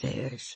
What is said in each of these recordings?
stairs.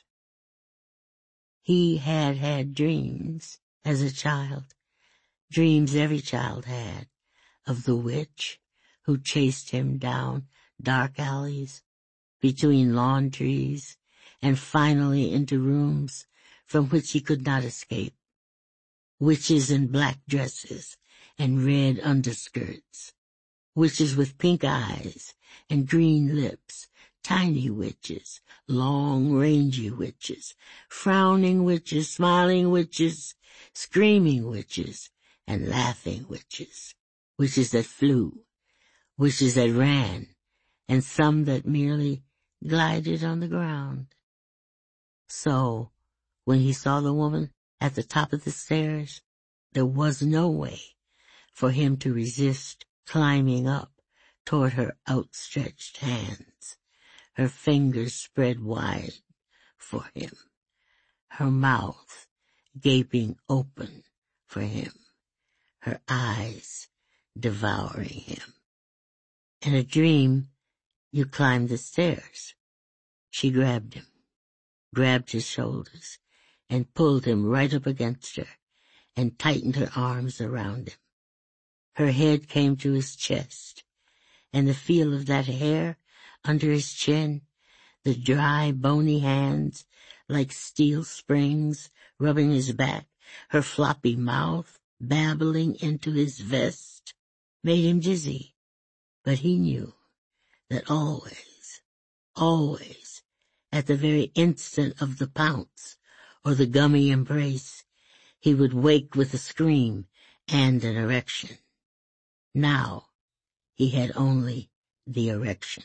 He had had dreams as a child, dreams every child had, of the witch who chased him down dark alleys, between lawn trees, and finally into rooms from which he could not escape. Witches in black dresses and red underskirts, witches with pink eyes and green lips, tiny witches, long, rangy witches, frowning witches, smiling witches, screaming witches, and laughing witches, witches that flew, witches that ran, and some that merely glided on the ground. So, when he saw the woman at the top of the stairs, there was no way for him to resist climbing up toward her outstretched hands, her fingers spread wide for him, her mouth gaping open for him, her eyes devouring him. In a dream, you climb the stairs. She grabbed him, grabbed his shoulders, and pulled him right up against her, and tightened her arms around him. Her head came to his chest, and the feel of that hair under his chin, the dry, bony hands like steel springs rubbing his back, her floppy mouth babbling into his vest, made him dizzy. But he knew that always, always, at the very instant of the pounce or the gummy embrace, he would wake with a scream and an erection. Now he had only the erection.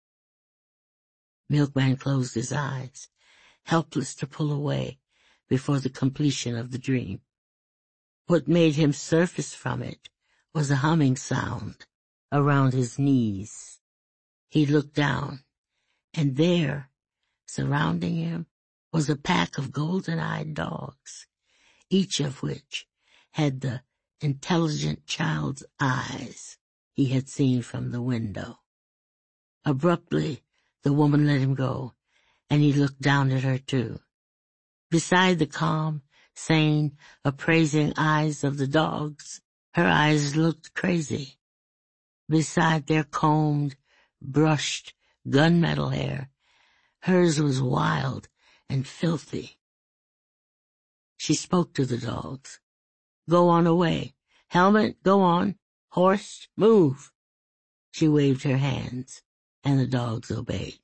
Milkman closed his eyes, helpless to pull away before the completion of the dream. What made him surface from it was a humming sound around his knees. He looked down, and there, surrounding him, was a pack of golden-eyed dogs, each of which had the intelligent child's eyes he had seen from the window. Abruptly, the woman let him go, and he looked down at her too. Beside the calm, sane, appraising eyes of the dogs, her eyes looked crazy. Beside their combed, brushed, gunmetal hair, hers was wild and filthy. She spoke to the dogs. Go on away. Helmet, go on. Horse, move. She waved her hands, and the dogs obeyed.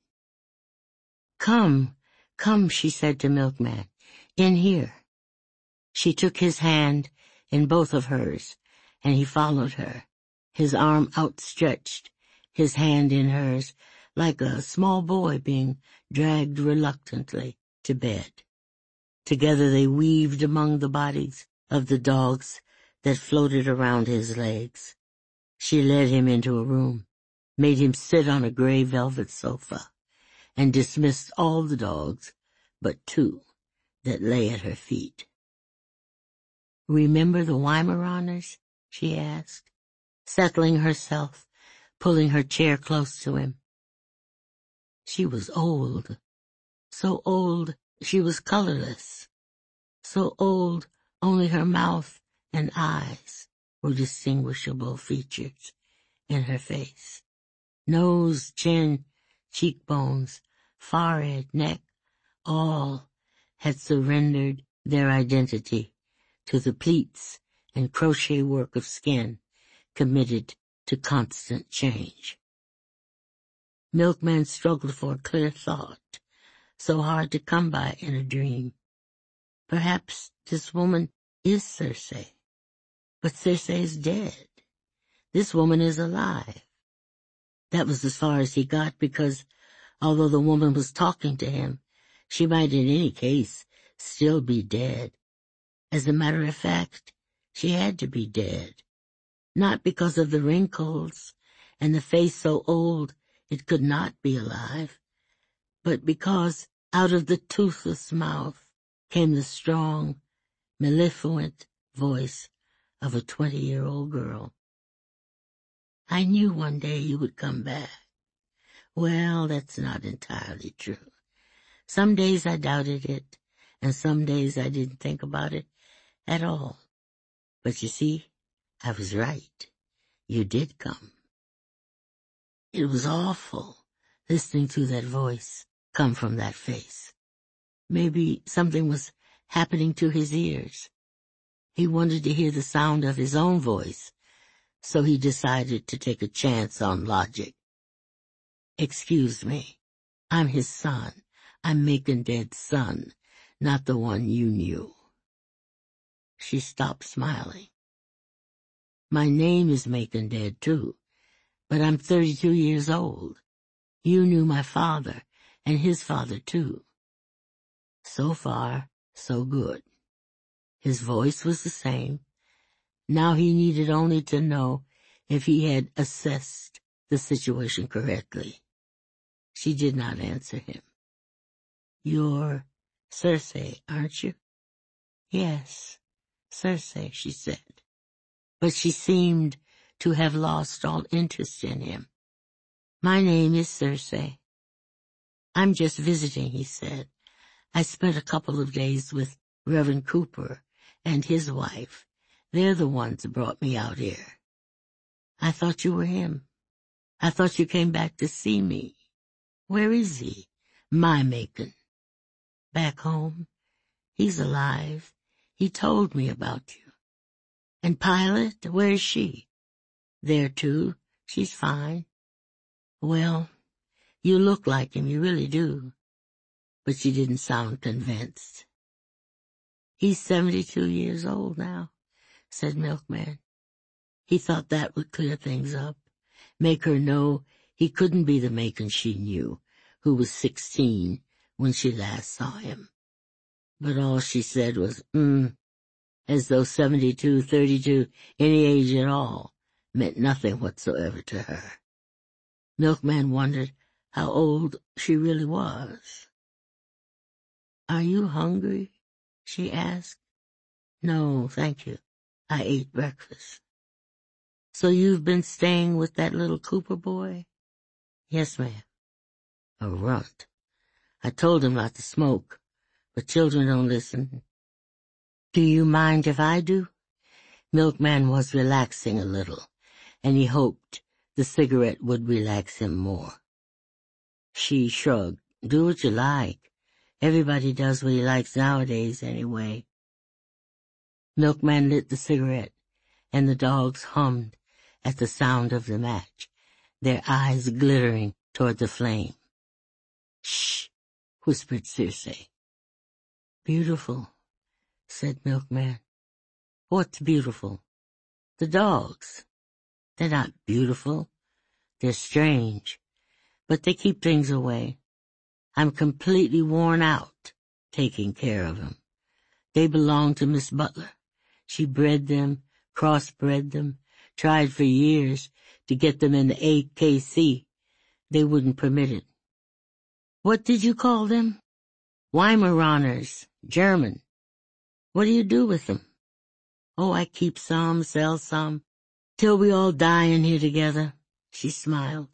Come, come, she said to Milkman. In here. She took his hand in both of hers, and he followed her, his arm outstretched, his hand in hers, like a small boy being dragged reluctantly to bed. Together they weaved among the bodies of the dogs that floated around his legs. She led him into a room, made him sit on a gray velvet sofa, and dismissed all the dogs but two that lay at her feet. Remember the Weimaraners? She asked, settling herself, pulling her chair close to him. She was old, so old she was colorless, so old only her mouth and eyes were distinguishable features in her face. Nose, chin, cheekbones, forehead, neck, all had surrendered their identity to the pleats and crochet work of skin committed to constant change. Milkman struggled for a clear thought, so hard to come by in a dream. Perhaps this woman is Circe, but Circe is dead. This woman is alive. That was as far as he got because, although the woman was talking to him, she might in any case still be dead. As a matter of fact, she had to be dead. Not because of the wrinkles and the face so old it could not be alive, but because out of the toothless mouth came the strong, mellifluent voice of a 20-year-old girl. I knew one day you would come back. Well, that's not entirely true. Some days I doubted it, and some days I didn't think about it at all. But you see, I was right. You did come. It was awful, listening to that voice come from that face. Maybe something was happening to his ears. He wanted to hear the sound of his own voice, so he decided to take a chance on logic. Excuse me, I'm his son. I'm Macon Dead's son, not the one you knew. She stopped smiling. My name is Macon Dead too, but I'm 32 years old. You knew my father, and his father too. So far, so good. His voice was the same. Now he needed only to know if he had assessed the situation correctly. She did not answer him. You're Circe, aren't you? Yes, Circe, she said. But she seemed to have lost all interest in him. My name is Circe. I'm just visiting, he said. I spent a couple of days with Reverend Cooper and his wife. They're the ones that brought me out here. I thought you were him. I thought you came back to see me. Where is he? My Macon. Back home. He's alive. He told me about you. And Pilot, where is she? There too. She's fine. Well, you look like him, you really do. But she didn't sound convinced. He's 72 years old now, said Milkman. He thought that would clear things up, make her know he couldn't be the Macon she knew, who was 16 when she last saw him. But all she said was, as though 72, 32, any age at all, meant nothing whatsoever to her. Milkman wondered how old she really was. Are you hungry? She asked. No, thank you. I ate breakfast. So you've been staying with that little Cooper boy? Yes, ma'am. A runt. I told him not to smoke, but children don't listen. Do you mind if I do? Milkman was relaxing a little, and he hoped the cigarette would relax him more. She shrugged. Do what you like. Everybody does what he likes nowadays, anyway. Milkman lit the cigarette, and the dogs hummed at the sound of the match, their eyes glittering toward the flame. Shh, whispered Circe. Beautiful, said Milkman. What's beautiful? The dogs. They're not beautiful. They're strange, but they keep things away. I'm completely worn out taking care of them. They belong to Miss Butler. She bred them, crossbred them, tried for years to get them in the AKC. They wouldn't permit it. What did you call them? Weimaraners, German. What do you do with them? Oh, I keep some, sell some, till we all die in here together. She smiled.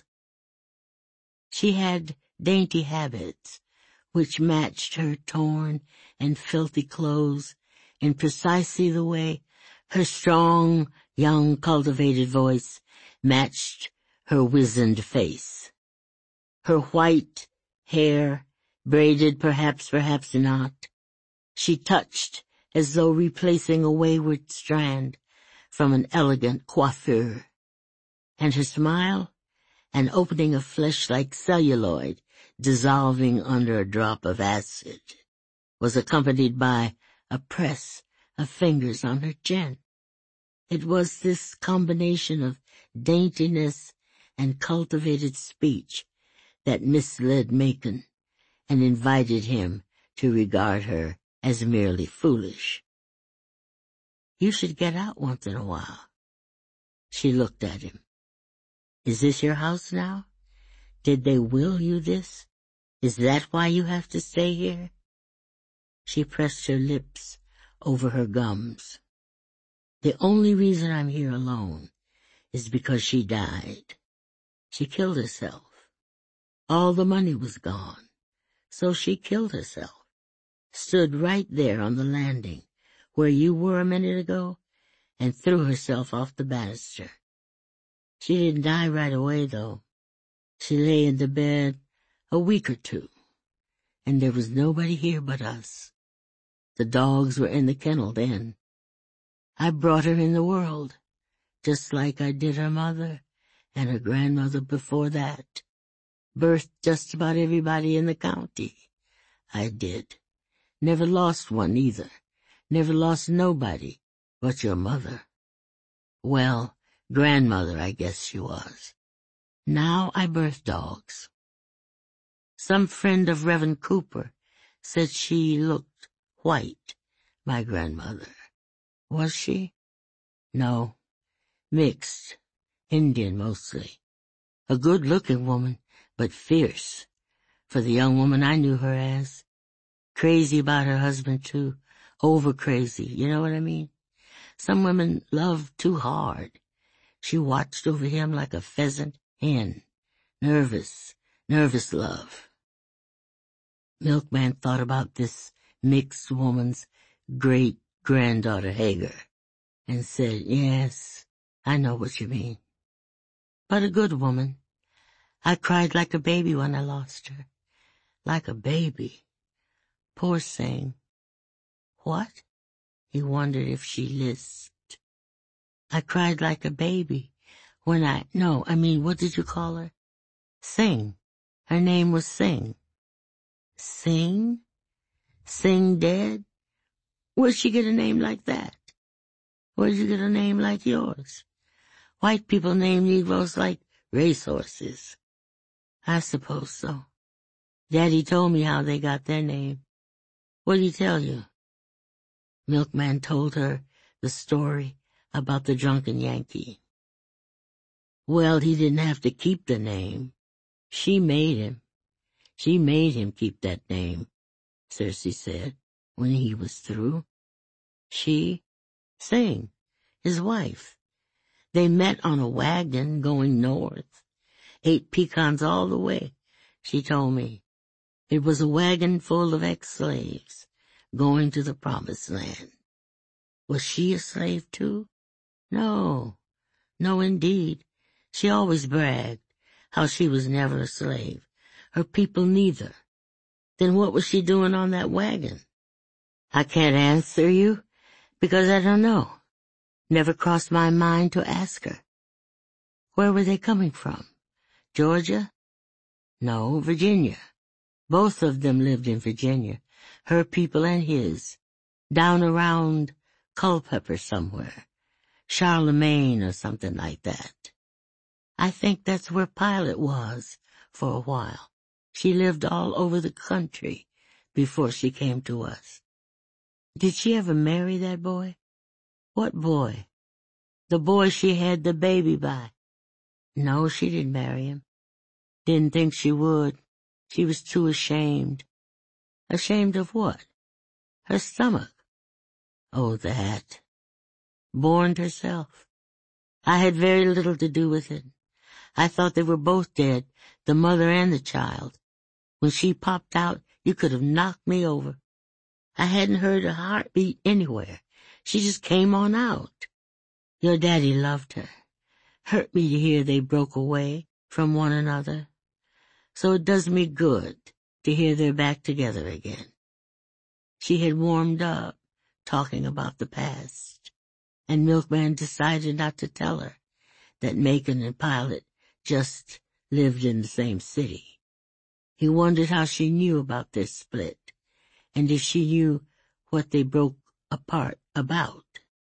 She had dainty habits, which matched her torn and filthy clothes in precisely the way her strong, young, cultivated voice matched her wizened face. Her white hair, braided perhaps not, she touched as though replacing a wayward strand from an elegant coiffure. And her smile, an opening of flesh like celluloid dissolving under a drop of acid, was accompanied by a press of fingers on her chin. It was this combination of daintiness and cultivated speech that misled Macon and invited him to regard her as merely foolish. You should get out once in a while. She looked at him. Is this your house now? Did they will you this? Is that why you have to stay here? She pressed her lips over her gums. The only reason I'm here alone is because she died. She killed herself. All the money was gone, So she killed herself, stood right there on the landing where you were a minute ago, and threw herself off the banister. She didn't die right away, though. She lay in the bed a week or two, and there was nobody here but us. The dogs were in the kennel then. I brought her in the world, just like I did her mother and her grandmother before that. Birthed just about everybody in the county. I did. Never lost one either. Never lost nobody but your mother. Well, grandmother, I guess she was. Now I birth dogs. Some friend of Reverend Cooper said she looked white, my grandmother. Was she? No. Mixed. Indian mostly. A good-looking woman, but fierce, for the young woman I knew her as. Crazy about her husband, too. Over crazy, you know what I mean? Some women love too hard. She watched over him like a pheasant hen. Nervous love. Milkman thought about this mixed woman's great-granddaughter Hagar, and said, yes, I know what you mean. But a good woman. I cried like a baby when I lost her. Like a baby. Poor Sing. What? He wondered if she lisped. I cried like a baby when what did you call her? Sing. Her name was Sing. Sing? Sing dead? Where'd she get a name like that? Where'd you get a name like yours? White people name Negroes like racehorses. I suppose so. Daddy told me how they got their name. What'd he tell you? Milkman told her the story about the drunken Yankee. Well, he didn't have to keep the name. She made him. She made him keep that name, Cersei said, when he was through. She, Sing, his wife. They met on a wagon going north. Ate pecans all the way, she told me. It was a wagon full of ex-slaves going to the promised land. Was she a slave too? No indeed. She always bragged how she was never a slave. Her people neither. Then what was she doing on that wagon? I can't answer you because I don't know. Never crossed my mind to ask her. Where were they coming from? Georgia? No, Virginia. Both of them lived in Virginia, her people and his, down around Culpeper somewhere, Charlemagne or something like that. I think that's where Pilot was for a while. She lived all over the country before she came to us. Did she ever marry that boy? What boy? The boy she had the baby by. No, she didn't marry him. Didn't think she would. She was too ashamed. Ashamed of what? Her stomach. Oh, that. Borned herself. I had very little to do with it. I thought they were both dead, the mother and the child. When she popped out, you could have knocked me over. I hadn't heard a heartbeat anywhere. She just came on out. Your daddy loved her. Hurt me to hear they broke away from one another. So it does me good to hear they're back together again. She had warmed up, talking about the past, and Milkman decided not to tell her that Macon and Pilot just lived in the same city. He wondered how she knew about their split, and if she knew what they broke apart about.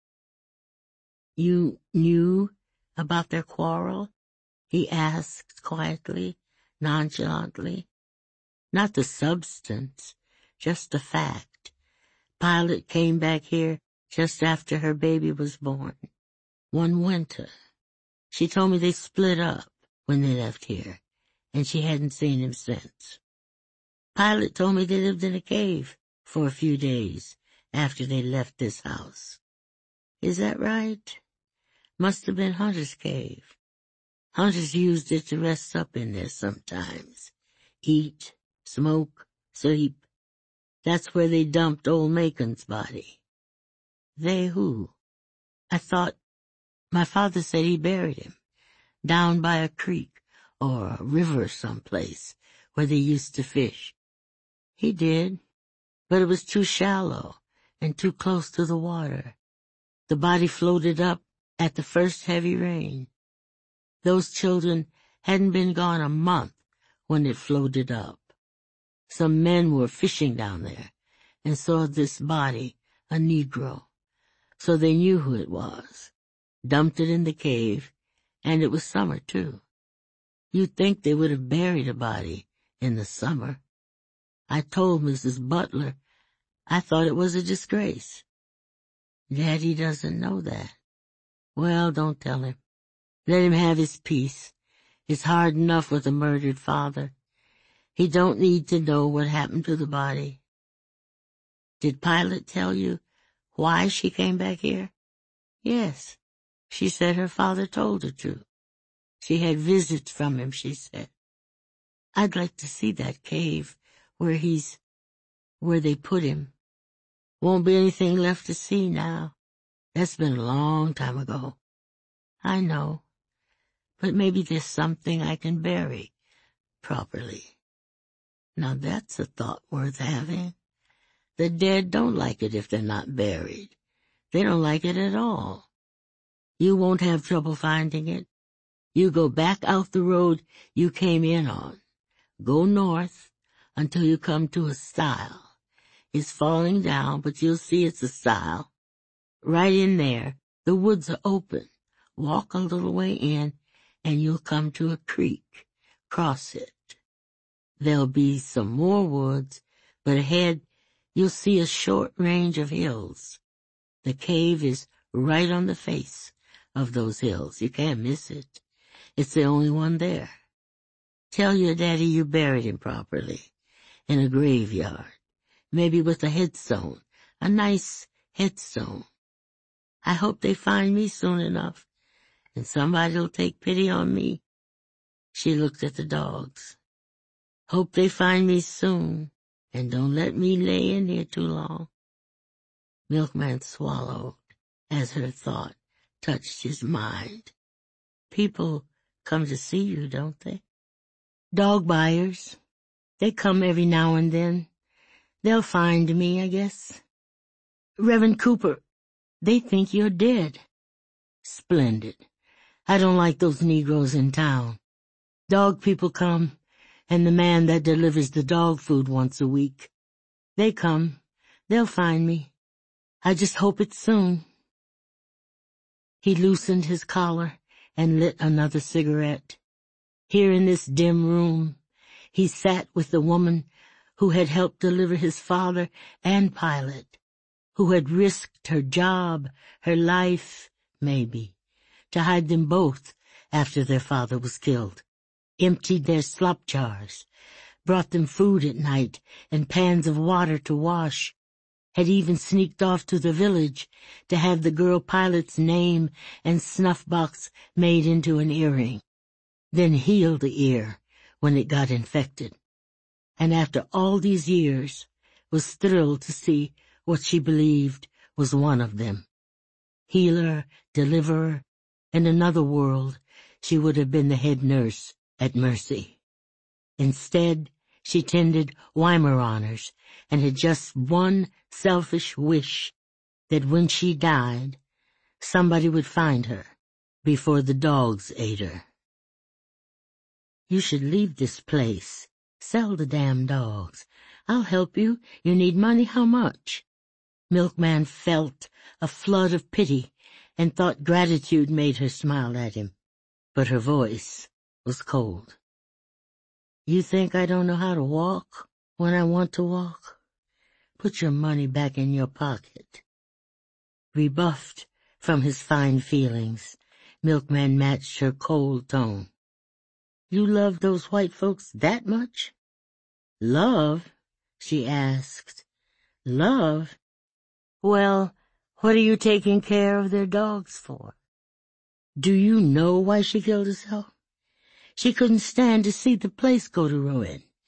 You knew about their quarrel? He asked quietly, nonchalantly. Not the substance, just the fact. Pilot came back here just after her baby was born. One winter. She told me they split up when they left here, and she hadn't seen him since. Pilot told me they lived in a cave for a few days after they left this house. Is that right? Must have been Hunter's cave. Hunters used it to rest up in there sometimes. Eat, smoke, So that's where they dumped old Macon's body. They who? I thought, my father said he buried him down by a creek or a river someplace where they used to fish. He did, but it was too shallow and too close to the water. The body floated up at the first heavy rain. Those children hadn't been gone a month when it floated up. Some men were fishing down there and saw this body, a Negro. So they knew who it was, dumped it in the cave, and it was summer too. You'd think they would have buried a body in the summer. I told Mrs. Butler I thought it was a disgrace. Daddy doesn't know that. Well, don't tell him. Let him have his peace. It's hard enough with a murdered father. He don't need to know what happened to the body. Did Pilot tell you why she came back here? Yes. She said her father told her to. She had visits from him, she said. I'd like to see that cave where they put him. Won't be anything left to see now. That's been a long time ago. I know. But maybe there's something I can bury properly. Now that's a thought worth having. The dead don't like it if they're not buried. They don't like it at all. You won't have trouble finding it. You go back out the road you came in on. Go north until you come to a stile. It's falling down, but you'll see it's a stile. Right in there, the woods are open. Walk a little way in, and you'll come to a creek. Cross it. There'll be some more woods, but ahead you'll see a short range of hills. The cave is right on the face of those hills. You can't miss it. It's the only one there. Tell your daddy you buried him properly, in a graveyard, maybe with a headstone, a nice headstone. I hope they find me soon enough, and somebody'll take pity on me. She looked at the dogs. Hope they find me soon, and don't let me lay in here too long. Milkman swallowed as her thought touched his mind. People come to see you, don't they? Dog buyers. They come every now and then. They'll find me, I guess. Reverend Cooper, they think you're dead. Splendid. I don't like those Negroes in town. Dog people come, and the man that delivers the dog food once a week. They come. They'll find me. I just hope it's soon. He loosened his collar and lit another cigarette. Here in this dim room, he sat with the woman who had helped deliver his father and Pilot, who had risked her job, her life, maybe, to hide them both after their father was killed, emptied their slop jars, brought them food at night and pans of water to wash, had even sneaked off to the village to have the girl Pilot's name and snuff box made into an earring, then healed the ear when it got infected. And after all these years, was thrilled to see what she believed was one of them. Healer, deliverer, in another world, she would have been the head nurse at Mercy. Instead, she tended Weimaraners and had just one selfish wish, that when she died, somebody would find her before the dogs ate her. You should leave this place. Sell the damn dogs. I'll help you. You need money. How much? Milkman felt a flood of pity and thought gratitude made her smile at him, but her voice was cold. You think I don't know how to walk when I want to walk? Put your money back in your pocket. Rebuffed from his fine feelings, Milkman matched her cold tone. You love those white folks that much? Love? She asked. Love? Well, what are you taking care of their dogs for? Do you know why she killed herself? She couldn't stand to see the place go to ruin.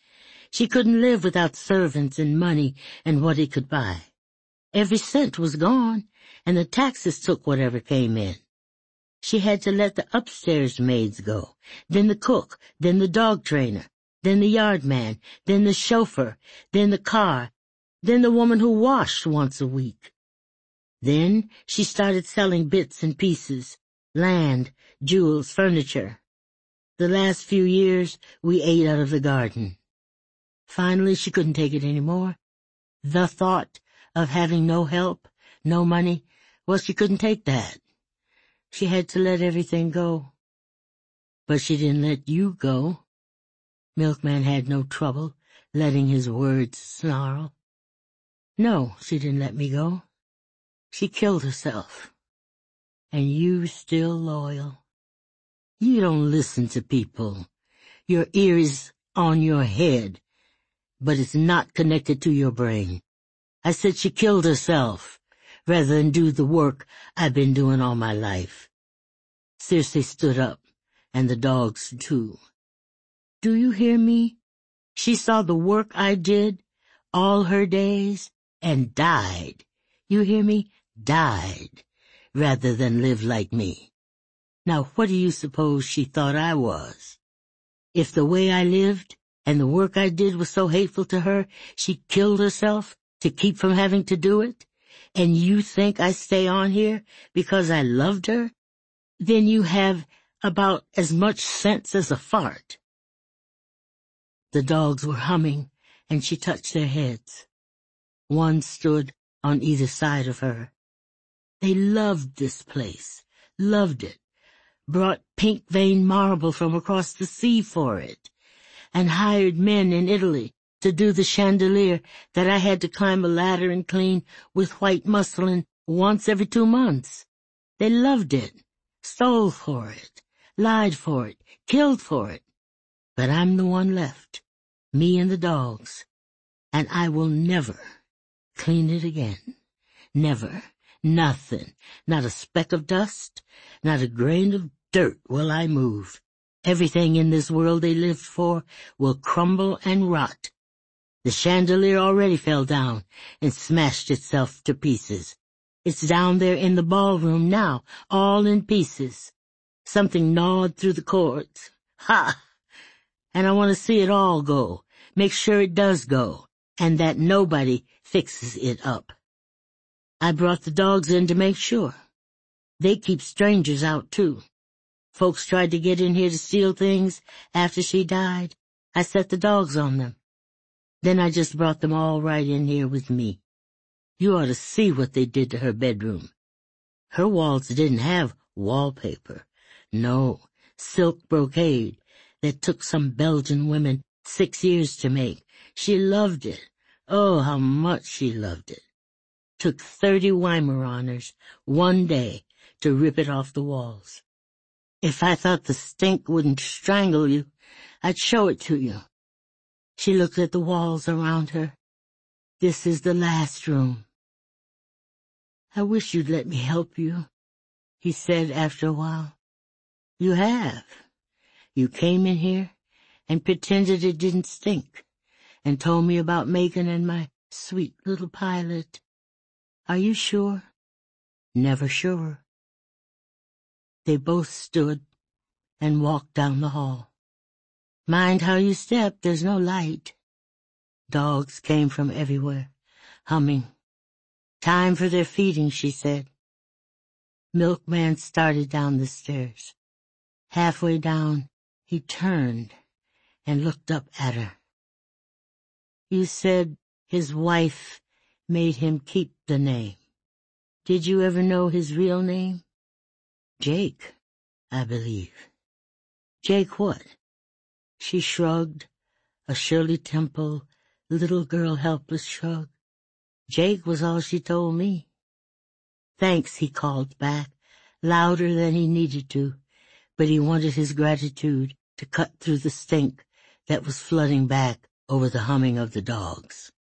She couldn't live without servants and money and what he could buy. Every cent was gone, and the taxes took whatever came in. She had to let the upstairs maids go, then the cook, then the dog trainer, then the yard man, then the chauffeur, then the car, then the woman who washed once a week. Then she started selling bits and pieces, land, jewels, furniture. The last few years we ate out of the garden. Finally she couldn't take it anymore. The thought of having no help, no money, well, she couldn't take that. She had to let everything go. But she didn't let you go. Milkman had no trouble letting his words snarl. No, she didn't let me go. She killed herself. And you still loyal. You don't listen to people. Your ear is on your head, but it's not connected to your brain. I said she killed herself, rather than do the work I've been doing all my life. Circe stood up, and the dogs too. Do you hear me? She saw the work I did, all her days, and died. You hear me? Died, rather than live like me. Now what do you suppose she thought I was? If the way I lived and the work I did was so hateful to her, she killed herself to keep from having to do it? And you think I stay on here because I loved her? Then you have about as much sense as a fart. The dogs were humming, and she touched their heads. One stood on either side of her. They loved this place, loved it, brought pink-veined marble from across the sea for it, and hired men in Italy to do the chandelier that I had to climb a ladder and clean with white muslin once every 2 months. They loved it, stole for it, lied for it, killed for it. But I'm the one left, me and the dogs, and I will never clean it again. Never. Nothing. Not a speck of dust, not a grain of dirt will I move. Everything in this world they lived for will crumble and rot. The chandelier already fell down and smashed itself to pieces. It's down there in the ballroom now, all in pieces. Something gnawed through the cords. Ha! And I want to see it all go, make sure it does go, and that nobody fixes it up. I brought the dogs in to make sure. They keep strangers out, too. Folks tried to get in here to steal things after she died. I set the dogs on them. Then I just brought them all right in here with me. You ought to see what they did to her bedroom. Her walls didn't have wallpaper. No, silk brocade that took some Belgian women 6 years to make. She loved it. Oh, how much she loved it. Took 30 Weimaraners 1 day to rip it off the walls. If I thought the stink wouldn't strangle you, I'd show it to you. She looked at the walls around her. This is the last room. I wish you'd let me help you, he said after a while. You have. You came in here and pretended it didn't stink, and told me about Megan and my sweet little pilot. Are you sure? Never sure. They both stood and walked down the hall. Mind how you step, there's no light. Dogs came from everywhere, humming. Time for their feeding, she said. Milkman started down the stairs. Halfway down, he turned and looked up at her. You said his wife made him keep the name. Did you ever know his real name? Jake, I believe. Jake what? She shrugged, a Shirley Temple, little girl helpless shrug. Jake was all she told me. Thanks, he called back, louder than he needed to, but he wanted his gratitude to cut through the stink that was flooding back over the humming of the dogs.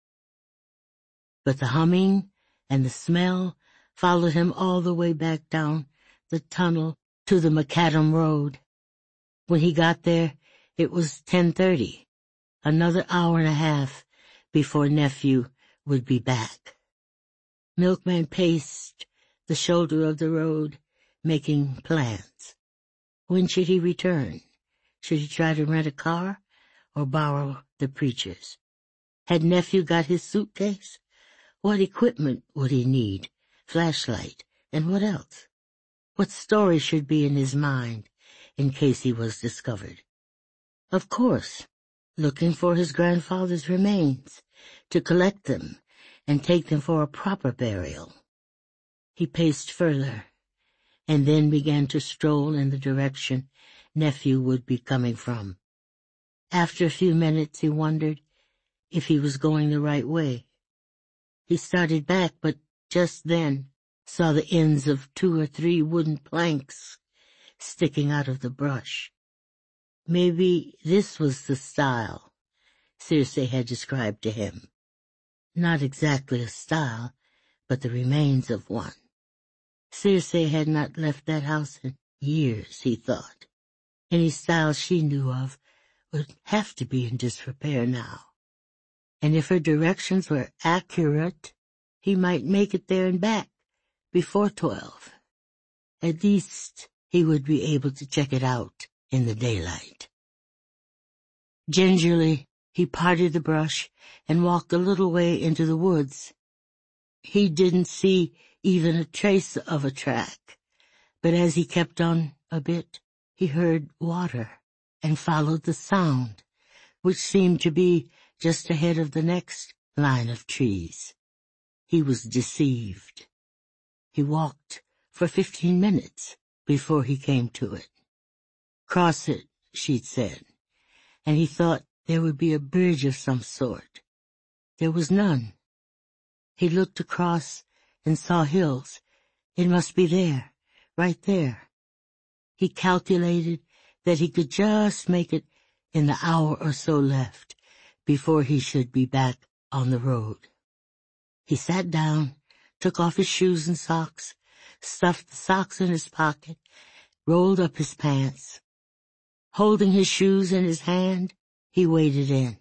But the humming and the smell followed him all the way back down the tunnel to the Macadam Road. When he got there, it was 10:30. Another hour and a half before nephew would be back. Milkman paced the shoulder of the road, making plans. When should he return? Should he try to rent a car or borrow the preacher's? Had nephew got his suitcase? What equipment would he need? Flashlight, and what else? What story should be in his mind in case he was discovered? Of course, looking for his grandfather's remains, to collect them and take them for a proper burial. He paced further, and then began to stroll in the direction nephew would be coming from. After a few minutes he wondered if he was going the right way. He started back, but just then saw the ends of 2 or 3 wooden planks sticking out of the brush. Maybe this was the style Circe had described to him. Not exactly a style, but the remains of one. Circe had not left that house in years, he thought. Any style she knew of would have to be in disrepair now. And if her directions were accurate, he might make it there and back before 12. At least he would be able to check it out in the daylight. Gingerly, he parted the brush and walked a little way into the woods. He didn't see even a trace of a track, but as he kept on a bit, he heard water and followed the sound, which seemed to be just ahead of the next line of trees. He was deceived. He walked for 15 minutes before he came to it. Cross it, she'd said, and he thought there would be a bridge of some sort. There was none. He looked across and saw hills. It must be there, right there. He calculated that he could just make it in the hour or so left before he should be back on the road. He sat down, took off his shoes and socks, stuffed the socks in his pocket, rolled up his pants. Holding his shoes in his hand, he waded in.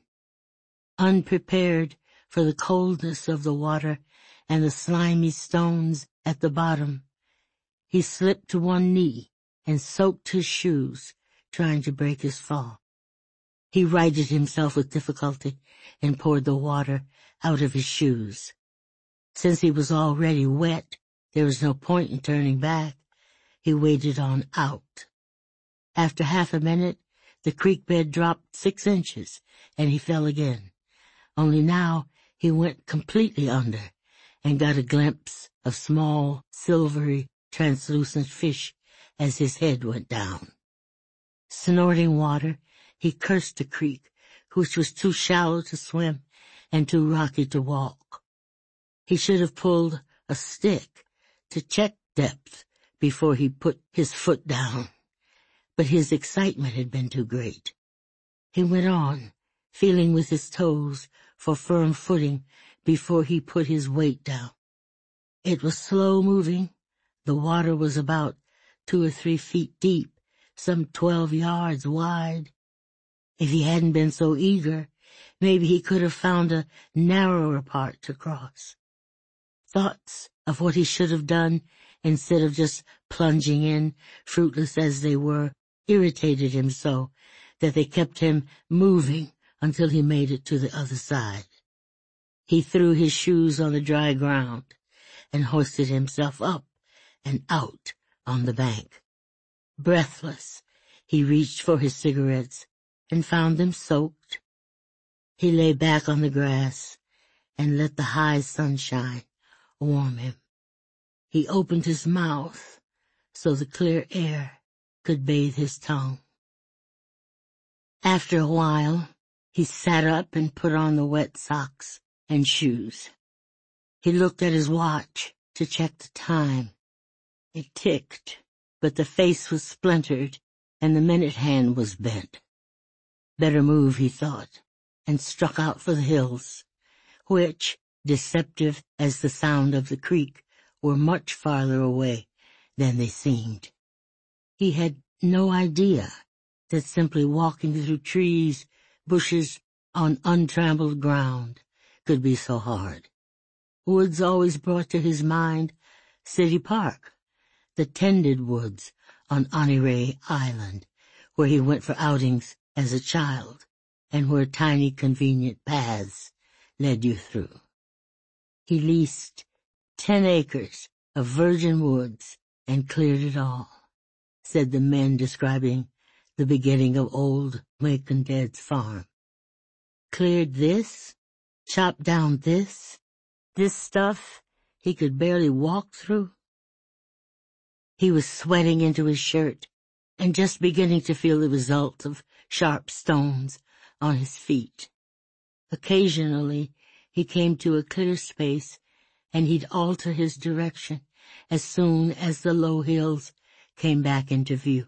Unprepared for the coldness of the water and the slimy stones at the bottom, he slipped to one knee and soaked his shoes, trying to break his fall. He righted himself with difficulty and poured the water out of his shoes. Since he was already wet, there was no point in turning back. He waded on out. After half a minute, the creek bed dropped 6 inches, and he fell again. Only now he went completely under and got a glimpse of small, silvery, translucent fish as his head went down. Snorting water, he cursed the creek, which was too shallow to swim and too rocky to walk. He should have pulled a stick to check depth before he put his foot down, but his excitement had been too great. He went on, feeling with his toes for firm footing before he put his weight down. It was slow moving. The water was about 2 or 3 feet deep, some 12 yards wide. If he hadn't been so eager, maybe he could have found a narrower part to cross. Thoughts of what he should have done instead of just plunging in, fruitless as they were, irritated him so that they kept him moving until he made it to the other side. He threw his shoes on the dry ground and hoisted himself up and out on the bank. Breathless, he reached for his cigarettes and found them soaked. He lay back on the grass and let the high sunshine warm him. He opened his mouth so the clear air could bathe his tongue. After a while, he sat up and put on the wet socks and shoes. He looked at his watch to check the time. It ticked, but the face was splintered and the minute hand was bent. Better move, he thought, and struck out for the hills, which, deceptive as the sound of the creek, were much farther away than they seemed. He had no idea that simply walking through trees, bushes, on untrammeled ground could be so hard. Woods always brought to his mind City Park, the tended woods on Oniray Island, where he went for outings as a child, and where tiny convenient paths led you through. He leased 10 acres of virgin woods and cleared it all, said the men describing the beginning of old Macon Dead's farm. Cleared this, chopped down this stuff he could barely walk through. He was sweating into his shirt and just beginning to feel the result of sharp stones on his feet. Occasionally he came to a clear space and he'd alter his direction as soon as the low hills came back into view.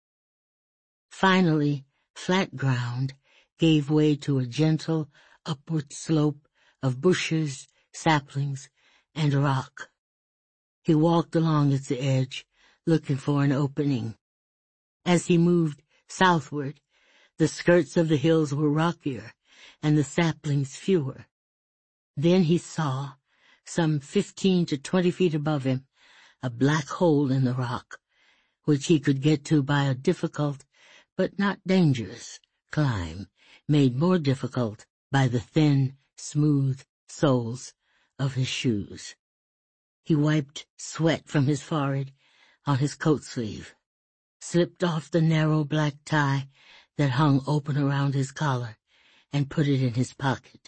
Finally, flat ground gave way to a gentle upward slope of bushes, saplings, and rock. He walked along its edge, looking for an opening. As he moved southward, the skirts of the hills were rockier and the saplings fewer. Then he saw, some 15 to 20 feet above him, a black hole in the rock, which he could get to by a difficult, but not dangerous, climb, made more difficult by the thin, smooth soles of his shoes. He wiped sweat from his forehead on his coat sleeve, slipped off the narrow black tie that hung open around his collar, and put it in his pocket.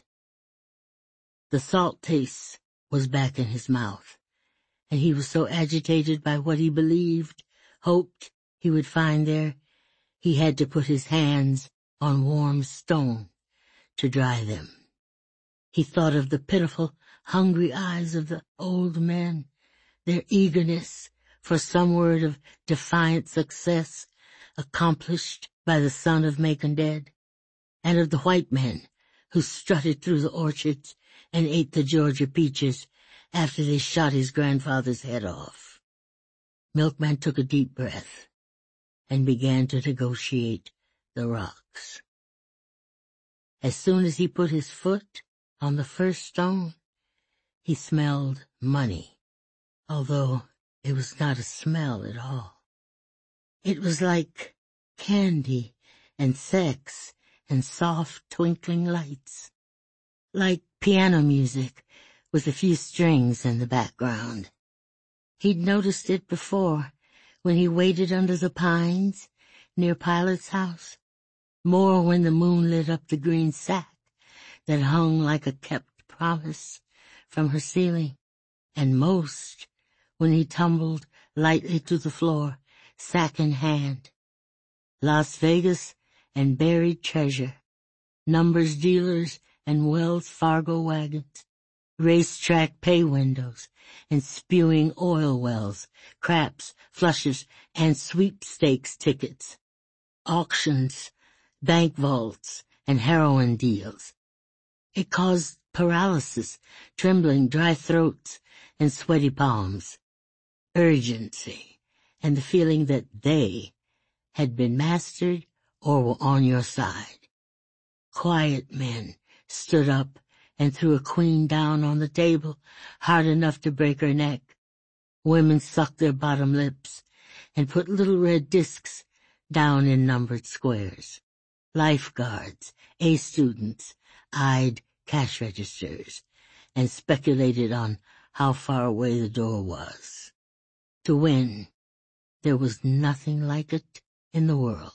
The salt taste was back in his mouth, and he was so agitated by what he believed, hoped he would find there, he had to put his hands on warm stone to dry them. He thought of the pitiful, hungry eyes of the old men, their eagerness for some word of defiant success accomplished by the son of Macon Dead, and of the white men who strutted through the orchards and ate the Georgia peaches after they shot his grandfather's head off. Milkman took a deep breath and began to negotiate the rocks. As soon as he put his foot on the first stone, he smelled money, although it was not a smell at all. It was like candy and sex and soft twinkling lights, like piano music with a few strings in the background. He'd noticed it before when he waited under the pines near Pilot's house, more when the moon lit up the green sack that hung like a kept promise from her ceiling, and most when he tumbled lightly to the floor, sack in hand. Las Vegas and buried treasure, numbers dealers and Wells Fargo wagons, racetrack pay windows and spewing oil wells, craps, flushes, and sweepstakes tickets, auctions, bank vaults, and heroin deals. It caused paralysis, trembling, dry throats, and sweaty palms, urgency, and the feeling that they had been mastered or were on your side. Quiet men stood up and threw a queen down on the table hard enough to break her neck. Women sucked their bottom lips and put little red discs down in numbered squares. Lifeguards, A students, eyed cash registers and speculated on how far away the door was. To win, there was nothing like it in the world.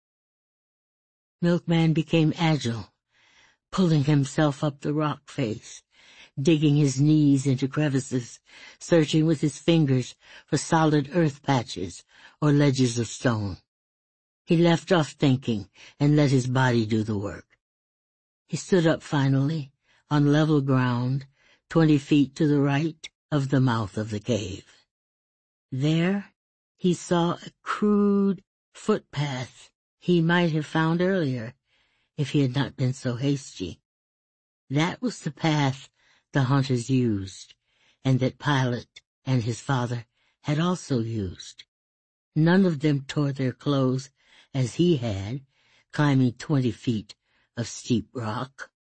Milkman became agile, pulling himself up the rock face, digging his knees into crevices, searching with his fingers for solid earth patches or ledges of stone. He left off thinking and let his body do the work. He stood up finally, on level ground, 20 feet to the right of the mouth of the cave. There he saw a crude footpath he might have found earlier if he had not been so hasty. That was the path the hunters used, and that Pilot and his father had also used. None of them tore their clothes as he had, climbing 20 feet of steep rock.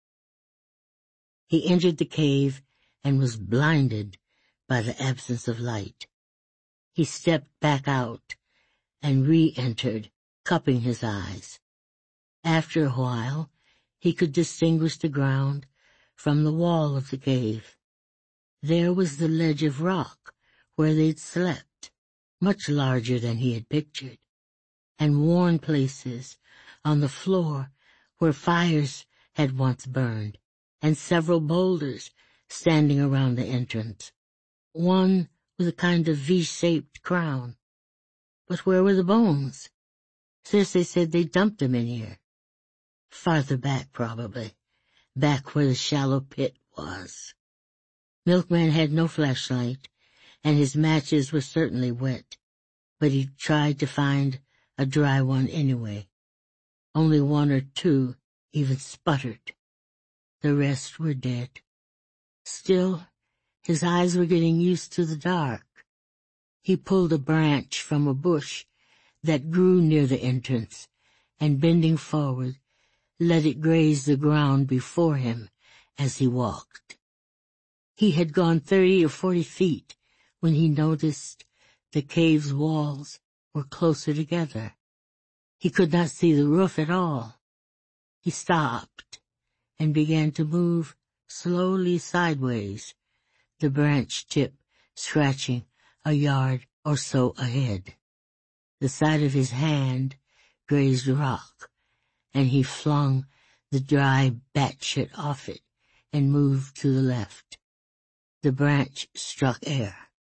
He entered the cave and was blinded by the absence of light. He stepped back out and re-entered, cupping his eyes. After a while, he could distinguish the ground from the wall of the cave. There was the ledge of rock where they'd slept, much larger than he had pictured, and worn places on the floor where fires had once burned, and several boulders standing around the entrance, one with a kind of V-shaped crown. But where were the bones? Circe said they dumped them in here. Farther back, probably. Back where the shallow pit was. Milkman had no flashlight, and his matches were certainly wet, but he tried to find a dry one anyway. Only one or two even sputtered. The rest were dead. Still, his eyes were getting used to the dark. He pulled a branch from a bush that grew near the entrance, and bending forward, let it graze the ground before him as he walked. He had gone 30 or 40 feet when he noticed the cave's walls were closer together. He could not see the roof at all. He stopped and began to move slowly sideways, the branch tip scratching a yard or so ahead. The side of his hand grazed rock, and he flung the dry batshit off it and moved to the left. The branch struck air.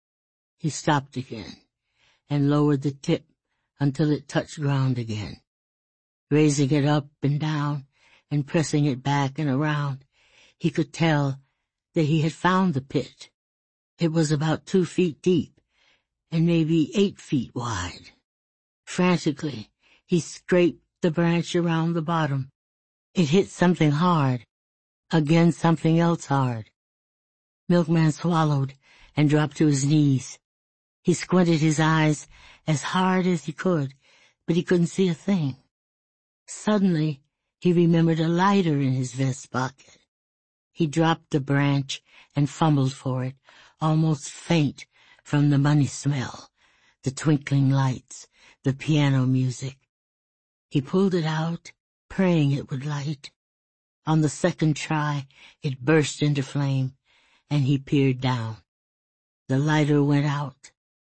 He stopped again and lowered the tip until it touched ground again. Raising it up and down and pressing it back and around, he could tell that he had found the pit. It was about 2 feet deep and maybe 8 feet wide. Frantically, he scraped the branch around the bottom. It hit something hard. Again something else hard. Milkman swallowed and dropped to his knees. He squinted his eyes as hard as he could, but he couldn't see a thing. Suddenly, he remembered a lighter in his vest pocket. He dropped the branch and fumbled for it, almost faint from the money smell, the twinkling lights, the piano music. He pulled it out, praying it would light. On the second try, it burst into flame, and he peered down. The lighter went out.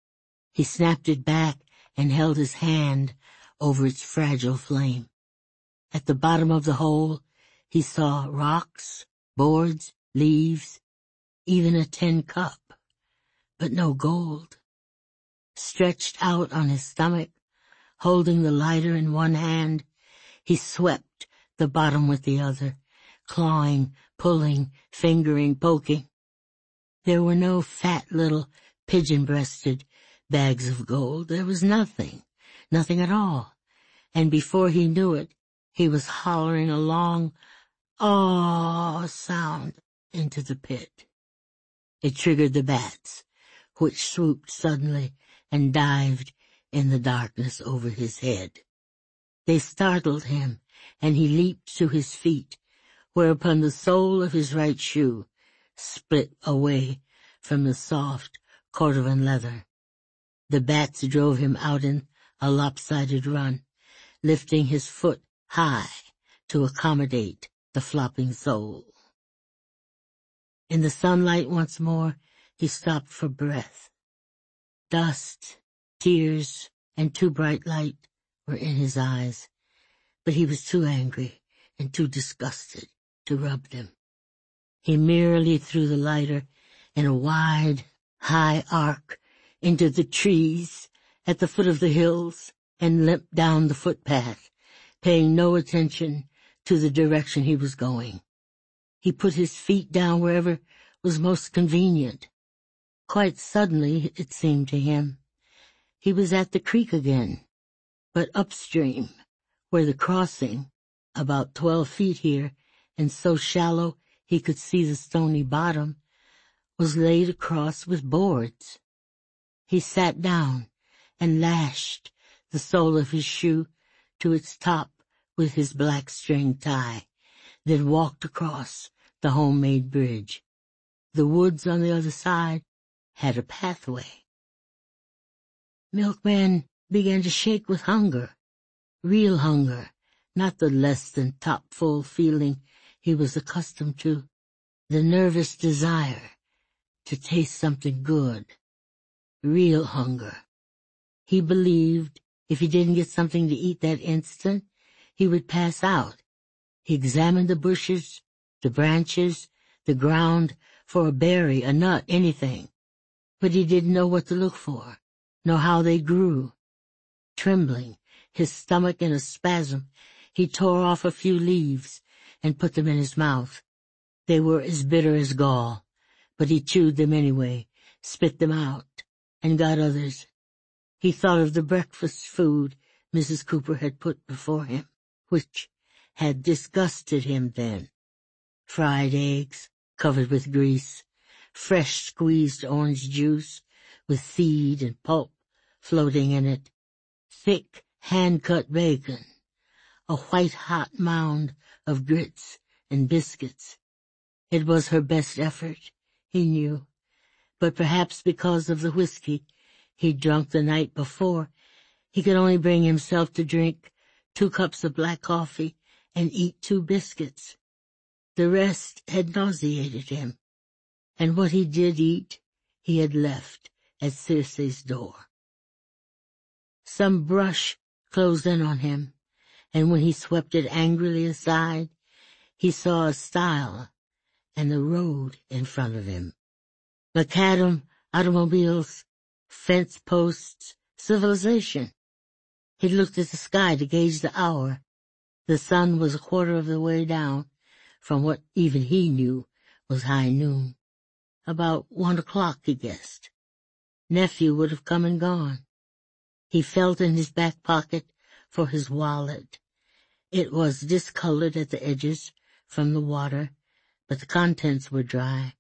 He snapped it back and held his hand over its fragile flame. At the bottom of the hole, he saw rocks, boards, leaves, even a tin cup, but no gold. Stretched out on his stomach, holding the lighter in one hand, he swept the bottom with the other, clawing, pulling, fingering, poking. There were no fat little pigeon-breasted bags of gold. There was nothing at all. And before he knew it, he was hollering a long "aw" sound into the pit. It triggered the bats, which swooped suddenly and dived in the darkness over his head. They startled him, and he leaped to his feet, whereupon the sole of his right shoe split away from the soft cordovan leather. The bats drove him out in a lopsided run, lifting his foot high to accommodate the flopping sole. In the sunlight once more, he stopped for breath. Dust, tears, and too bright light were in his eyes, but he was too angry and too disgusted to rub them. He merely threw the lighter in a wide, high arc into the trees at the foot of the hills and limped down the footpath, paying no attention to the direction he was going. He put his feet down wherever was most convenient. Quite suddenly, it seemed to him, he was at the creek again, but upstream, where the crossing, about 12 feet here, and so shallow he could see the stony bottom, was laid across with boards. He sat down and lashed the sole of his shoe to its top with his black string tie. then walked across the homemade bridge. The woods on the other side had a pathway. Milkman began to shake with hunger, real hunger, not the less than top-full feeling he was accustomed to, the nervous desire to taste something good, real hunger. He believed if he didn't get something to eat that instant, he would pass out. He examined the bushes, the branches, the ground for a berry, a nut, anything. But he didn't know what to look for, nor how they grew. Trembling, his stomach in a spasm, he tore off a few leaves and put them in his mouth. They were as bitter as gall, but he chewed them anyway, spit them out, and got others. He thought of the breakfast food Mrs. Cooper had put before him, which had disgusted him then. Fried eggs, covered with grease, fresh squeezed orange juice with seed and pulp floating in it, thick hand-cut bacon, a white-hot mound of grits and biscuits. It was her best effort, he knew, but perhaps because of the whiskey he'd drunk the night before, he could only bring himself to drink 2 cups of black coffee and eat 2 biscuits. The rest had nauseated him, and what he did eat he had left at Circe's door. Some brush closed in on him, and when he swept it angrily aside, he saw a stile and the road in front of him. Macadam automobiles, fence posts, civilization. He looked at the sky to gauge the hour. The sun was a quarter of the way down from what even he knew was high noon. About 1 o'clock, he guessed. Nephew would have come and gone. He felt in his back pocket for his wallet. It was discolored at the edges from the water, but the contents were dry.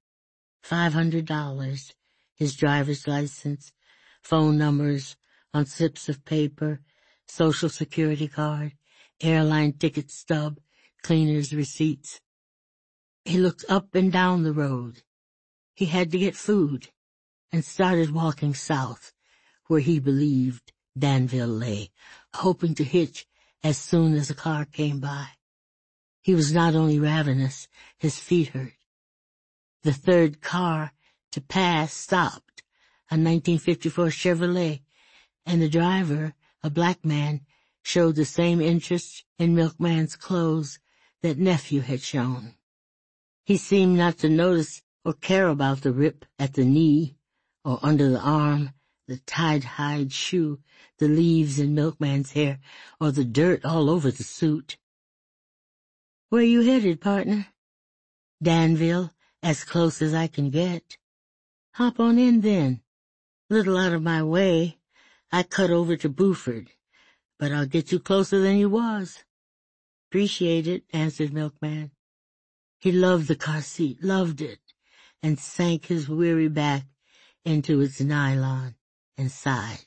$500, his driver's license, phone numbers on slips of paper, social security card, airline ticket stub, cleaner's receipts. He looked up and down the road. He had to get food, and started walking south, where he believed Danville lay, hoping to hitch as soon as a car came by. He was not only ravenous, his feet hurt. The third car to pass stopped, a 1954 Chevrolet, and the driver, a black man, showed the same interest in Milkman's clothes that Nephew had shown. He seemed not to notice or care about the rip at the knee or under the arm, the tied-hide shoe, the leaves in Milkman's hair, or the dirt all over the suit. "Where you headed, partner?" "Danville, as close as I can get." "Hop on in, then. Little out of my way. I cut over to Buford, but I'll get you closer than you was." "Appreciate it," answered Milkman. He loved the car seat, loved it, and sank his weary back into its nylon and sighed.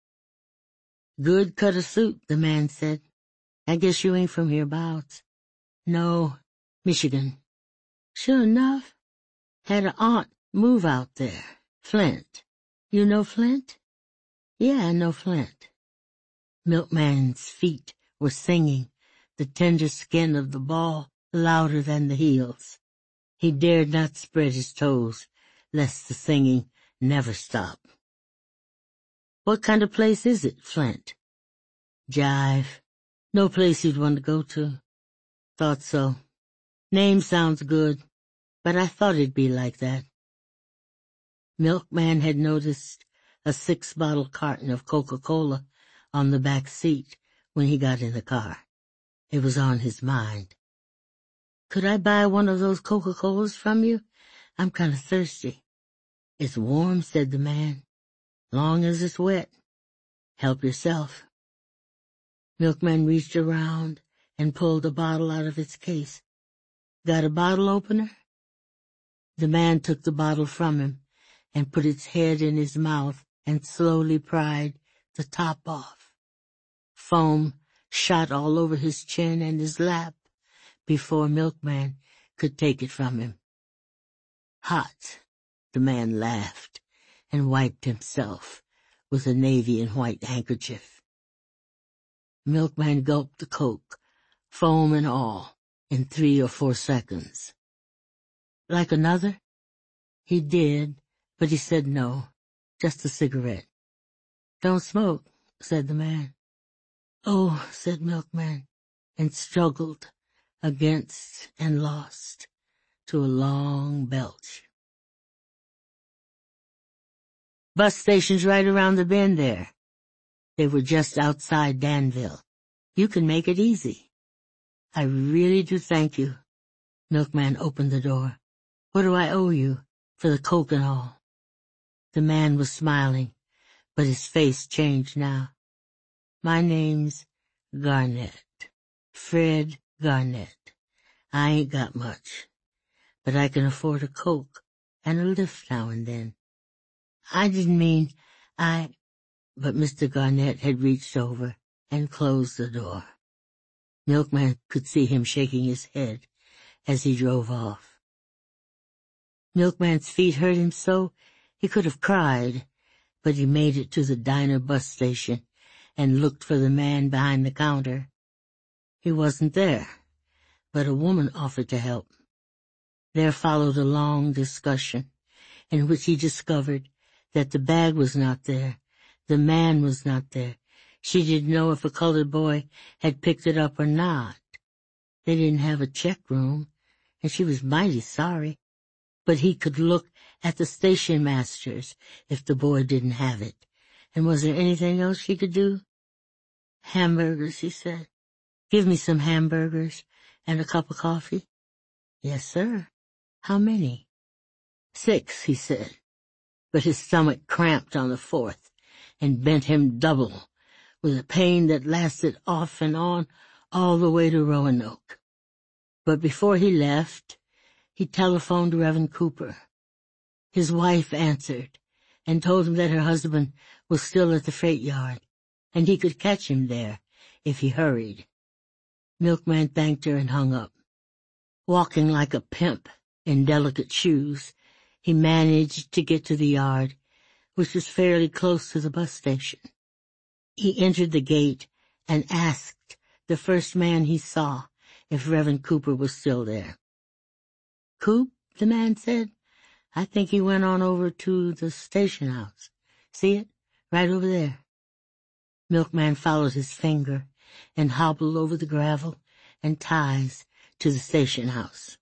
"Good cut of suit," the man said. "I guess you ain't from hereabouts." "No, Michigan." "Sure enough. Had a aunt move out there. Flint. You know Flint?" "Yeah, I know Flint." Milkman's feet were singing, the tender skin of the ball louder than the heels. He dared not spread his toes, lest the singing never stop. "What kind of place is it, Flint?" "Jive. No place you'd want to go to." "Thought so. Name sounds good, but I thought it'd be like that." Milkman had noticed a 6-bottle carton of Coca-Cola on the back seat when he got in the car. It was on his mind. "Could I buy one of those Coca-Colas from you? I'm kind of thirsty." "It's warm," said the man. "Long as it's wet. Help yourself." Milkman reached around and pulled a bottle out of its case. "Got a bottle opener?" The man took the bottle from him and put its head in his mouth and slowly pried the top off. Foam shot all over his chin and his lap, before Milkman could take it from him. Hot, the man laughed and wiped himself with a navy and white handkerchief. Milkman gulped the Coke, foam and all, in 3 or 4 seconds. Like another? He did, but he said no, just a cigarette. Don't smoke, said the man. Oh, said Milkman, and struggled against and lost to a long belch. Bus station's right around the bend there. They were just outside Danville. You can make it easy. I really do thank you. Milkman opened the door. What do I owe you for the Coke and all? The man was smiling, but his face changed now. My name's Garnett. Fred Garnett. I ain't got much, but I can afford a Coke and a lift now and then. I didn't mean But Mr. Garnett had reached over and closed the door. Milkman could see him shaking his head as he drove off. Milkman's feet hurt him so he could have cried, but he made it to the diner bus station and looked for the man behind the counter. He wasn't there, but a woman offered to help. There followed a long discussion in which he discovered that the bag was not there, the man was not there. She didn't know if a colored boy had picked it up or not. They didn't have a check room, and she was mighty sorry. But he could look at the station masters if the boy didn't have it. And was there anything else she could do? Hamburgers, he said. Give me some hamburgers and a cup of coffee. Yes, sir. How many? 6, he said. But his stomach cramped on the 4th and bent him double, with a pain that lasted off and on all the way to Roanoke. But before he left, he telephoned Reverend Cooper. His wife answered and told him that her husband was still at the freight yard, and he could catch him there if he hurried. Milkman thanked her and hung up. Walking like a pimp in delicate shoes, he managed to get to the yard, which was fairly close to the bus station. He entered the gate and asked the first man he saw if Reverend Cooper was still there. Coop, the man said. I think he went on over to the station house. See it? Right over there. Milkman followed his finger and hobbled over the gravel and ties to the station house.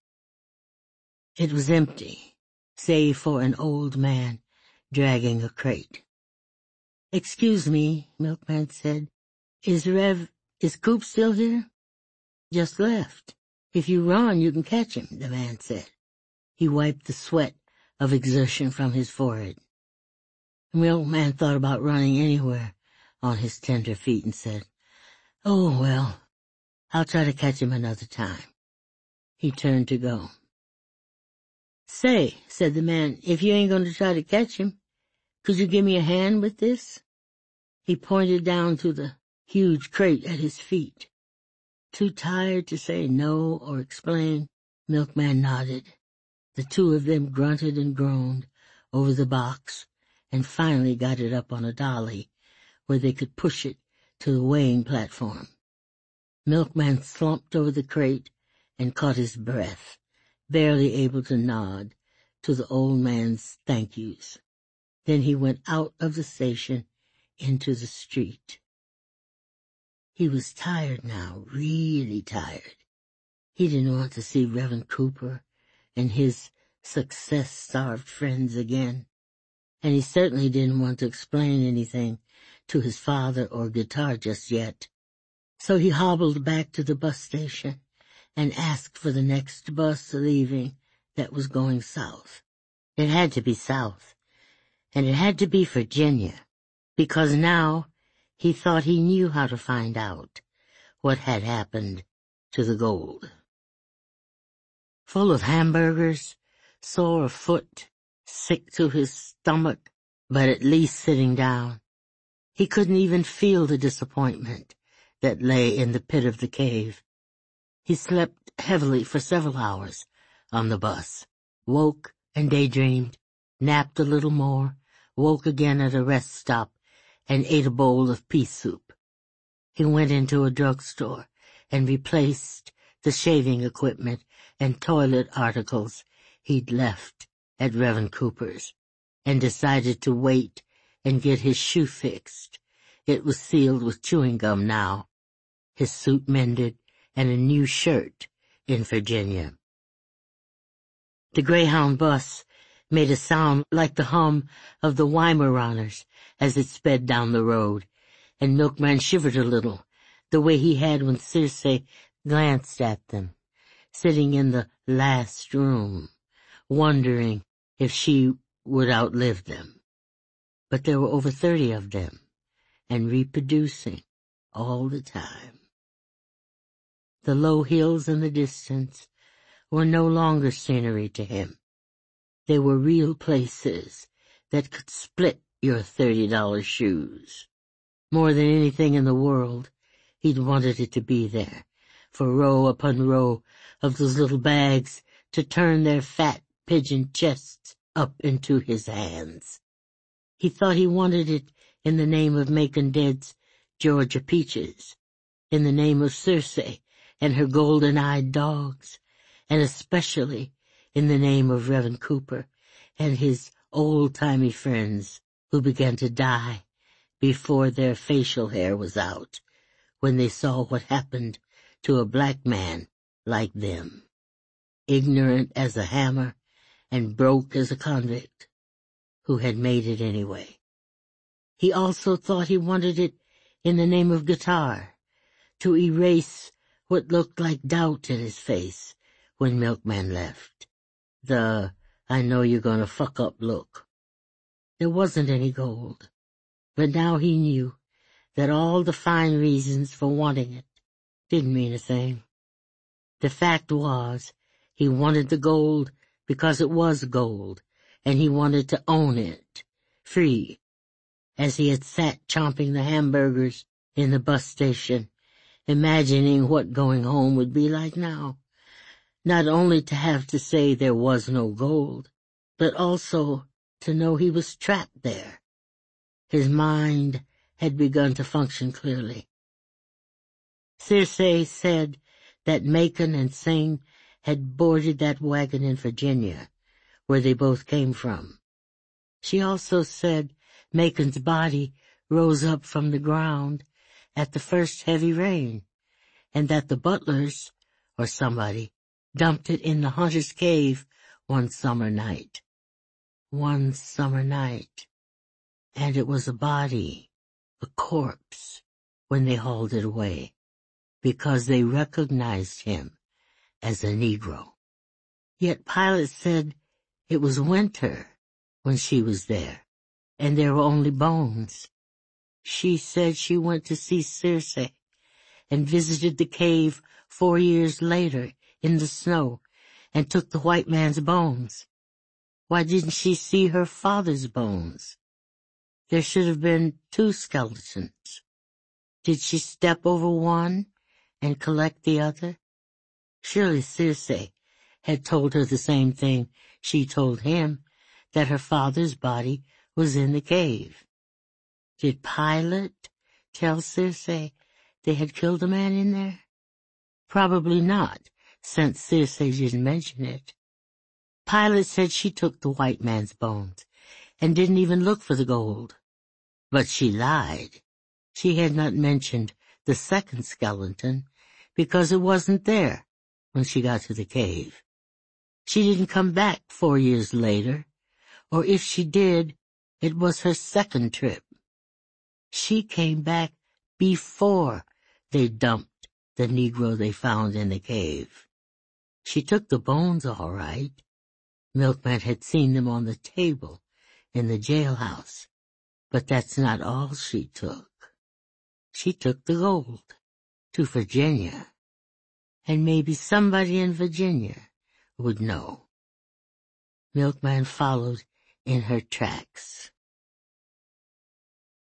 It was empty, save for an old man dragging a crate. Excuse me, Milkman said. Is Coop still here? Just left. If you run, you can catch him, the man said. He wiped the sweat of exertion from his forehead. The Milkman thought about running anywhere on his tender feet and said, Oh, well, I'll try to catch him another time. He turned to go. Say, said the man, if you ain't going to try to catch him, could you give me a hand with this? He pointed down to the huge crate at his feet. Too tired to say no or explain, Milkman nodded. The two of them grunted and groaned over the box and finally got it up on a dolly where they could push it to the weighing platform. Milkman slumped over the crate and caught his breath, barely able to nod to the old man's thank yous. Then he went out of the station into the street. He was tired now, really tired. He didn't want to see Reverend Cooper and his success-starved friends again, and he certainly didn't want to explain anything to his father or guitar just yet. So he hobbled back to the bus station and asked for the next bus leaving that was going south. It had to be south, and it had to be Virginia, because now he thought he knew how to find out what had happened to the gold. Full of hamburgers, sore of foot, sick to his stomach, but at least sitting down. He couldn't even feel the disappointment that lay in the pit of the cave. He slept heavily for several hours on the bus, woke and daydreamed, napped a little more, woke again at a rest stop, and ate a bowl of pea soup. He went into a drugstore and replaced the shaving equipment and toilet articles he'd left at Reverend Cooper's, and decided to wait and get his shoe fixed. It was sealed with chewing gum now, his suit mended, and a new shirt in Virginia. The Greyhound bus made a sound like the hum of the Weimaraners as it sped down the road, and Milkman shivered a little, the way he had when Circe glanced at them, sitting in the last room, wondering if she would outlive them. But there were over 30 of them, and reproducing all the time. The low hills in the distance were no longer scenery to him. They were real places that could split your $30 shoes. More than anything in the world, he'd wanted it to be there, for row upon row of those little bags to turn their fat pigeon chests up into his hands. He thought he wanted it in the name of Macon Dead's Georgia Peaches, in the name of Circe and her golden-eyed dogs, and especially in the name of Reverend Cooper and his old-timey friends who began to die before their facial hair was out when they saw what happened to a black man like them, ignorant as a hammer and broke as a convict, who had made it anyway. He also thought he wanted it in the name of guitar, to erase what looked like doubt in his face when Milkman left. The "I know you're gonna fuck up" look. There wasn't any gold, but now he knew that all the fine reasons for wanting it didn't mean a thing. The fact was, he wanted the gold because it was gold, and he wanted to own it, free, as he had sat chomping the hamburgers in the bus station, imagining what going home would be like now. Not only to have to say there was no gold, but also to know he was trapped there. His mind had begun to function clearly. Circe said that Macon and Singh had boarded that wagon in Virginia, where they both came from. She also said Macon's body rose up from the ground at the first heavy rain, and that the Butlers, or somebody, dumped it in the Hunter's Cave one summer night. One summer night. And it was a body, a corpse, when they hauled it away, because they recognized him as a Negro. Yet Pilate said it was winter when she was there, and there were only bones. She said she went to see Circe and visited the cave 4 years later in the snow and took the white man's bones. Why didn't she see her father's bones? There should have been 2 skeletons. Did she step over one and collect the other? Surely Circe had told her the same thing she told him, that her father's body was in the cave. Did Pilate tell Circe they had killed a man in there? Probably not, since Circe didn't mention it. Pilate said she took the white man's bones and didn't even look for the gold. But she lied. She had not mentioned the second skeleton because it wasn't there when she got to the cave. She didn't come back 4 years later, or if she did, it was her second trip. She came back before they dumped the Negro they found in the cave. She took the bones all right. Milkman had seen them on the table in the jailhouse, but that's not all she took. She took the gold to Virginia, and maybe somebody in Virginia would know. Milkman followed in her tracks.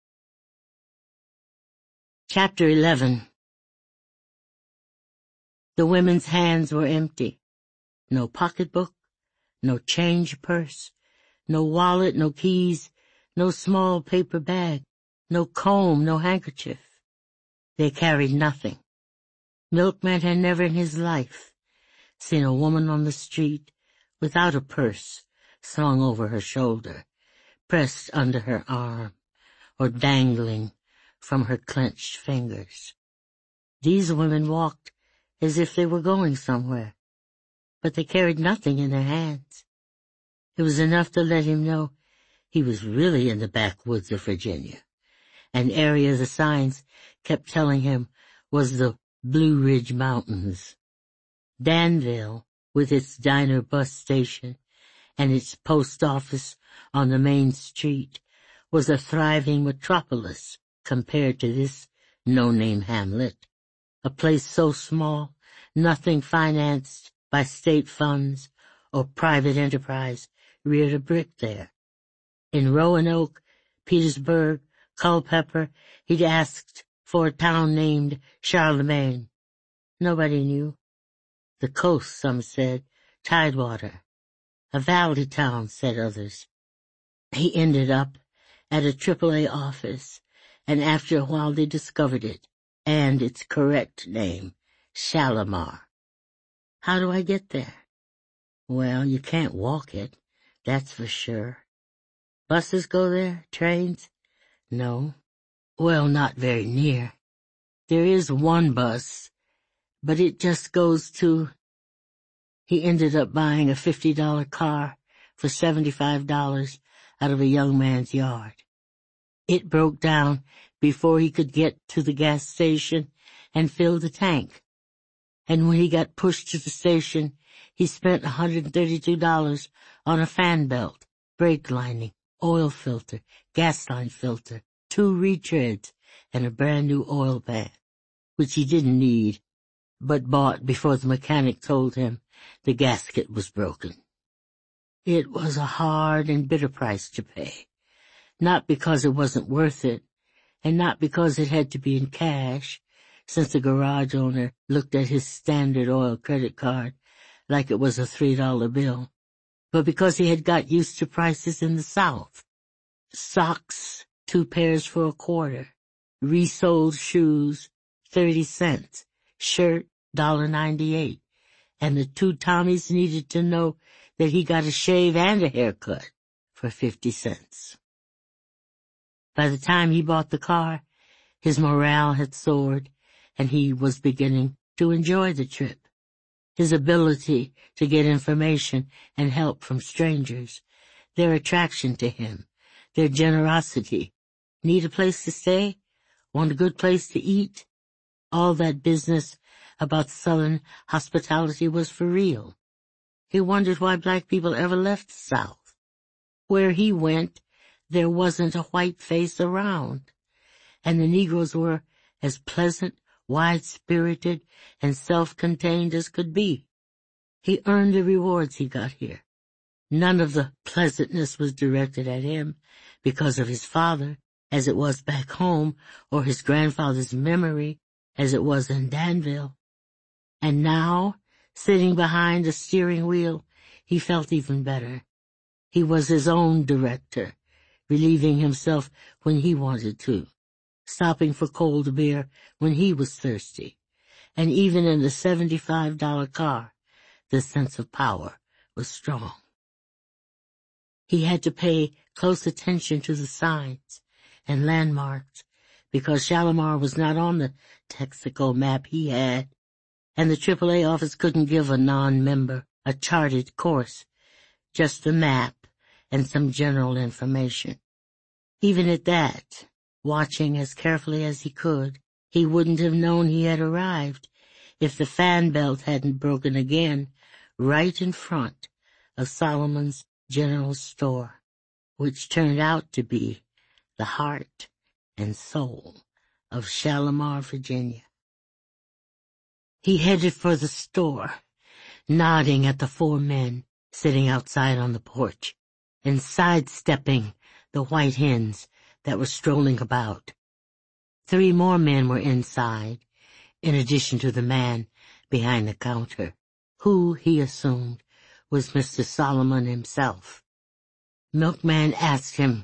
Chapter 11. The women's hands were empty. No pocketbook, no change purse, no wallet, no keys, no small paper bag, no comb, no handkerchief. They carried nothing. Milkman had never in his life seen a woman on the street without a purse slung over her shoulder, pressed under her arm, or dangling from her clenched fingers. These women walked as if they were going somewhere, but they carried nothing in their hands. It was enough to let him know he was really in the backwoods of Virginia, an area the signs kept telling him was the Blue Ridge Mountains. Danville, with its diner bus station and its post office on the main street, was a thriving metropolis compared to this no-name hamlet, a place so small nothing financed by state funds or private enterprise reared a brick there. In Roanoke, Petersburg, Culpeper, he'd asked for a town named Charlemagne. Nobody knew. The coast, some said, Tidewater. A valley town, said others. He ended up at a AAA office, and after a while they discovered it, and its correct name, Shalimar. How do I get there? Well, you can't walk it, that's for sure. Buses go there? Trains? No. Well, not very near. There is one bus, but it just goes to... He ended up buying a $50 car for $75 out of a young man's yard. It broke down before he could get to the gas station and fill the tank. And when he got pushed to the station, he spent $132 on a fan belt, brake lining, oil filter, gas line filter, 2 retreads, and a brand new oil pan, which he didn't need, but bought before the mechanic told him the gasket was broken. It was a hard and bitter price to pay, not because it wasn't worth it, and not because it had to be in cash, since the garage owner looked at his Standard Oil credit card like it was a $3 bill, but because he had got used to prices in the South. Socks, 2 pairs for a quarter, resoled shoes, 30 cents, shirt, $1.98, and the 2 Tommies needed to know that he got a shave and a haircut for 50 cents. By the time he bought the car, his morale had soared, and he was beginning to enjoy the trip. His ability to get information and help from strangers, their attraction to him, their generosity. Need a place to stay? Want a good place to eat? All that business about Southern hospitality was for real. He wondered why black people ever left the South. Where he went, there wasn't a white face around, and the Negroes were as pleasant, wide-spirited, and self-contained as could be. He earned the rewards he got here. None of the pleasantness was directed at him because of his father, as it was back home, or his grandfather's memory, as it was in Danville. And now, sitting behind the steering wheel, he felt even better. He was his own director, relieving himself when he wanted to, stopping for cold beer when he was thirsty, and even in the $75 car, the sense of power was strong. He had to pay close attention to the signs and landmarks because Shalimar was not on the Texaco map he had, and the AAA office couldn't give a non-member a charted course, just a map and some general information. Even at that, watching as carefully as he could, he wouldn't have known he had arrived if the fan belt hadn't broken again right in front of Solomon's General Store, which turned out to be the heart and soul of Shalimar, Virginia. He headed for the store, nodding at the 4 men sitting outside on the porch and sidestepping the white hens that were strolling about. 3 more men were inside, in addition to the man behind the counter, who, he assumed, was Mr. Solomon himself. Milkman asked him